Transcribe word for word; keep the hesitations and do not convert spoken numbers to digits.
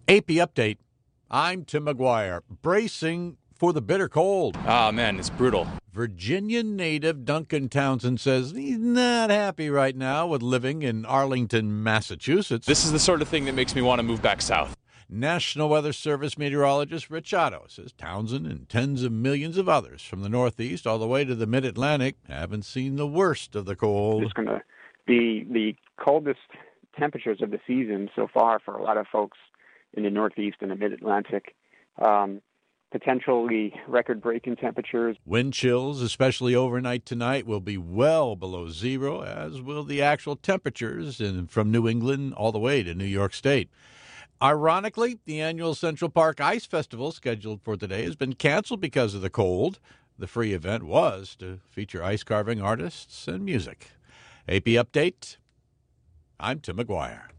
A P Update. I'm Tim McGuire, bracing for the bitter cold. Oh, man, it's brutal. Virginia native Duncan Townsend says he's not happy right now with living in Arlington, Massachusetts. This is the sort of thing that makes me want to move back south. National Weather Service meteorologist Rich Otto says Townsend and tens of millions of others from the Northeast all the way to the Mid-Atlantic haven't seen the worst of the cold. It's going to be the coldest temperatures of the season so far for a lot of folks in the Northeast and the Mid-Atlantic. Um, potentially record-breaking temperatures. Wind chills, especially overnight tonight, will be well below zero, as will the actual temperatures in, from New England all the way to New York State. Ironically, the annual Central Park Ice Festival scheduled for today has been canceled because of the cold. The free event was to feature ice carving artists and music. A P Update, I'm Tim McGuire.